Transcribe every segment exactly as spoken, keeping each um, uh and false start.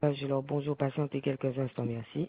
Je leur bonjour, patientez quelques instants, merci.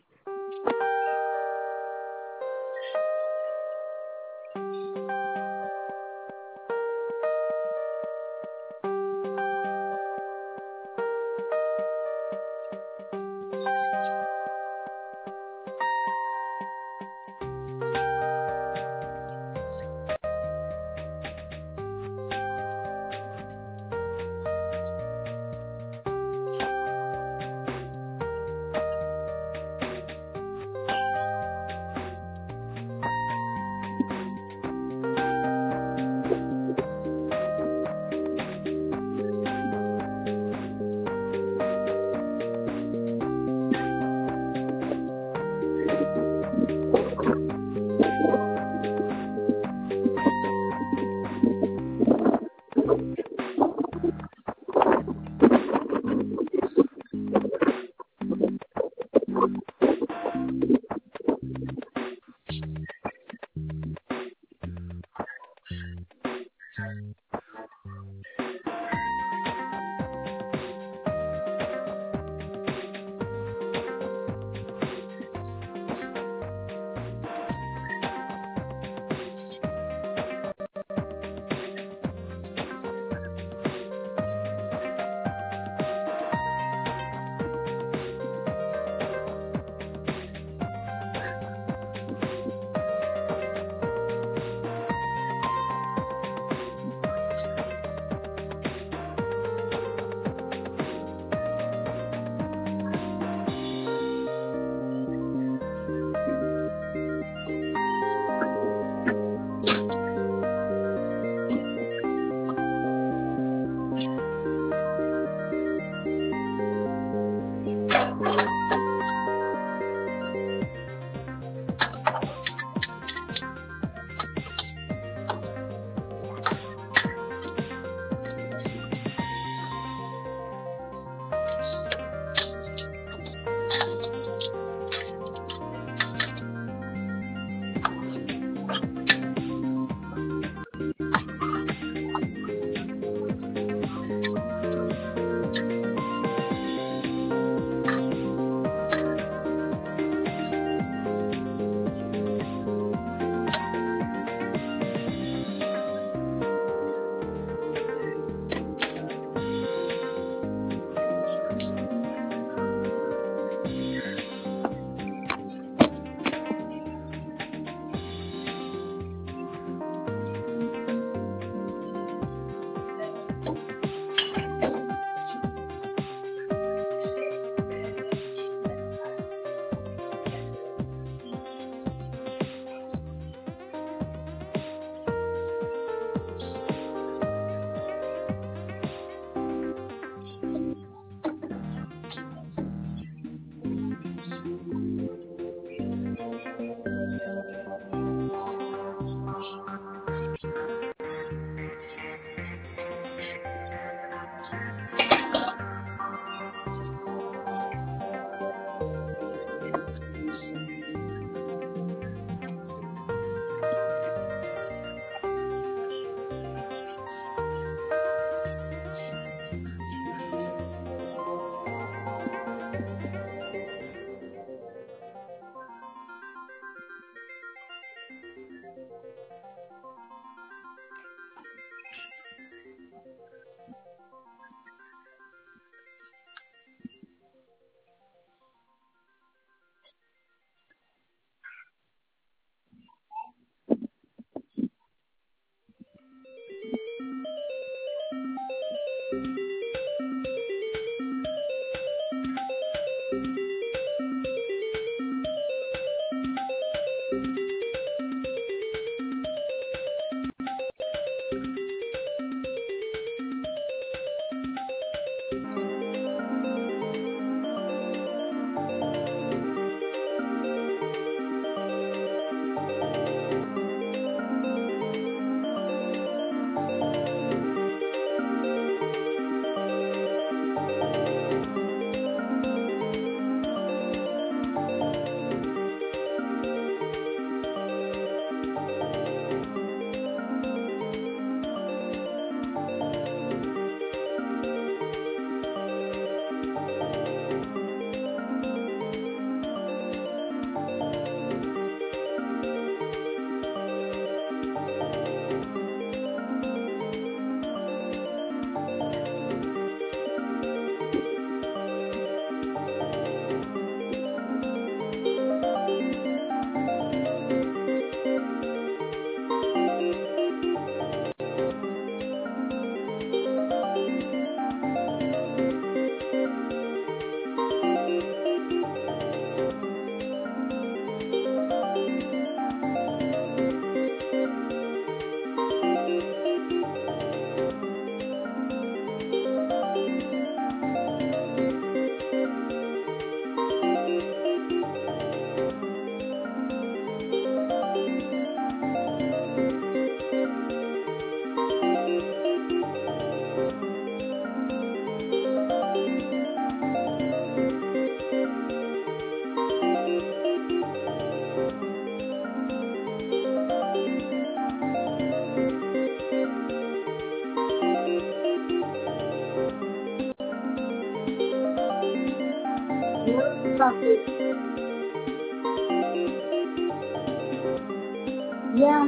Bien.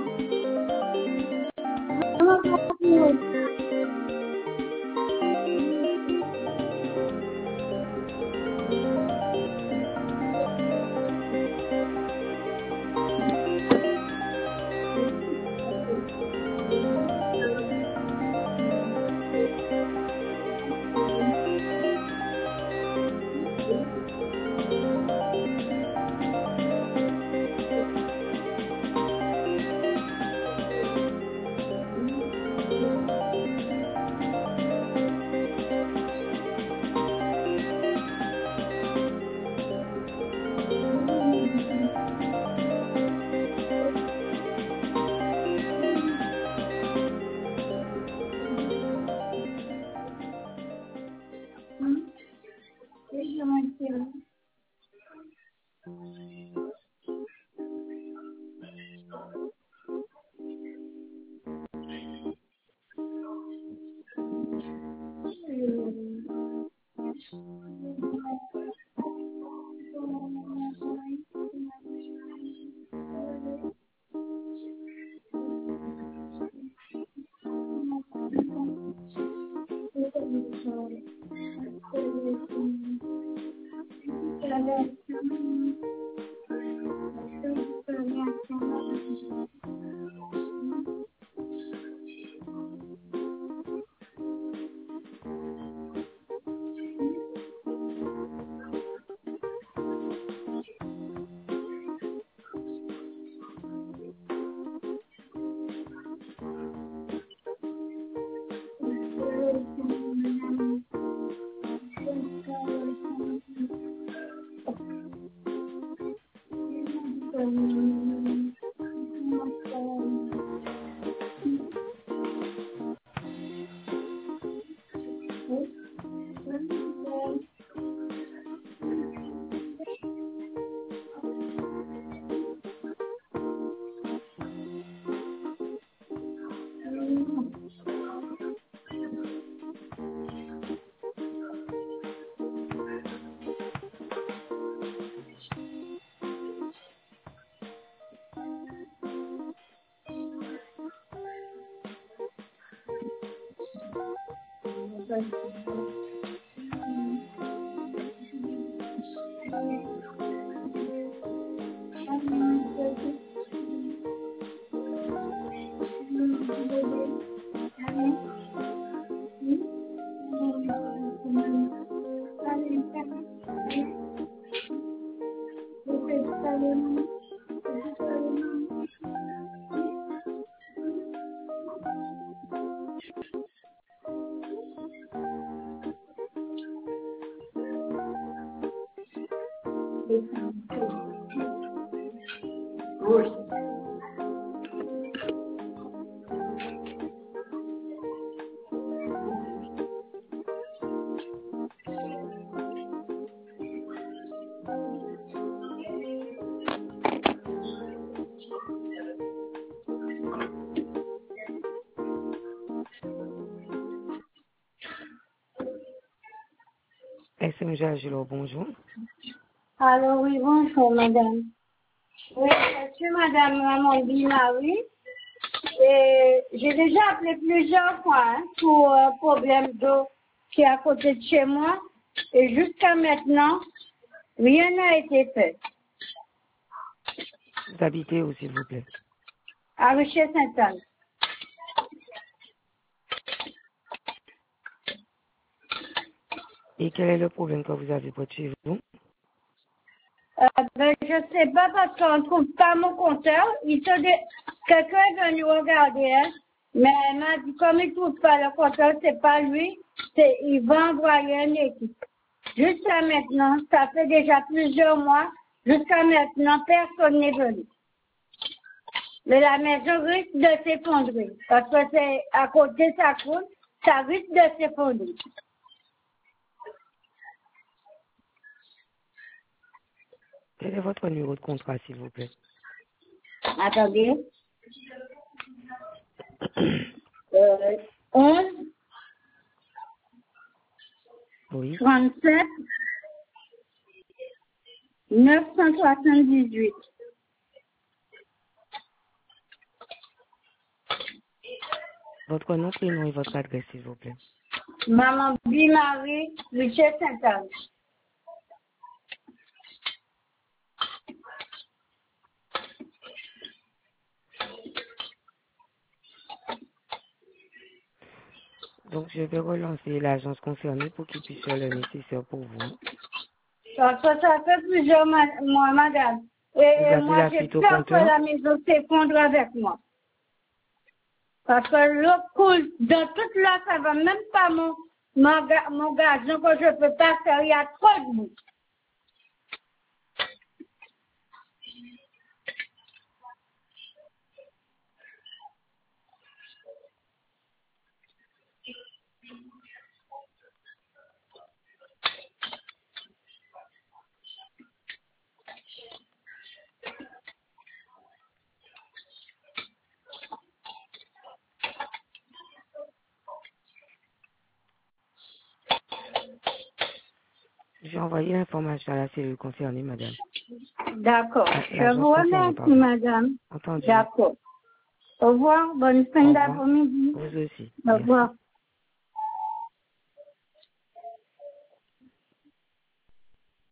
S M G Agilo, bonjour. Alors oui, bonjour madame. Oui, je suis madame Amandine Marie. Et j'ai déjà appelé plusieurs fois hein, pour un problème d'eau qui est à côté de chez moi. Et jusqu'à maintenant, rien n'a été fait. Vous habitez où, s'il vous plaît? À Richer-Sainte-Anne. Et quel est le problème que vous avez pour chez vous? Euh, ben, je ne sais pas parce qu'on ne trouve pas mon compteur. Il se dé... Quelqu'un est venu regarder, hein, mais il m'a dit comme il ne trouve pas le compteur, c'est pas lui, c'est il va envoyer une équipe. Jusqu'à maintenant, ça fait déjà plusieurs mois, jusqu'à maintenant, personne n'est venu. Mais la maison risque de s'effondrer, parce que c'est à côté de sa cour, ça risque de s'effondrer. Quel est votre numéro de contrat, s'il vous plaît? Attendez. Euh, onze, Oui. trente-sept, neuf cent soixante-dix-huit. Votre nom, prénom et votre adresse, s'il vous plaît. Maman Bimarie, Richard Saint-Anne. Donc, je vais relancer l'agence concernée pour qu'ils puissent faire le nécessaire pour vous. Parce que ça fait plusieurs mois, madame. Et moi, j'ai peur que la maison s'effondre avec moi. Parce que l'eau coule dans toute là, ça va même pas mon, mon, mon gazon que je peux pas faire, il y a trop de boue. J'ai envoyé l'information à la cellule concernée, madame. D'accord. Je vous remercie, madame. Entendu. D'accord. Au revoir. Bonne fin d'après-midi. Vous aussi. Au revoir.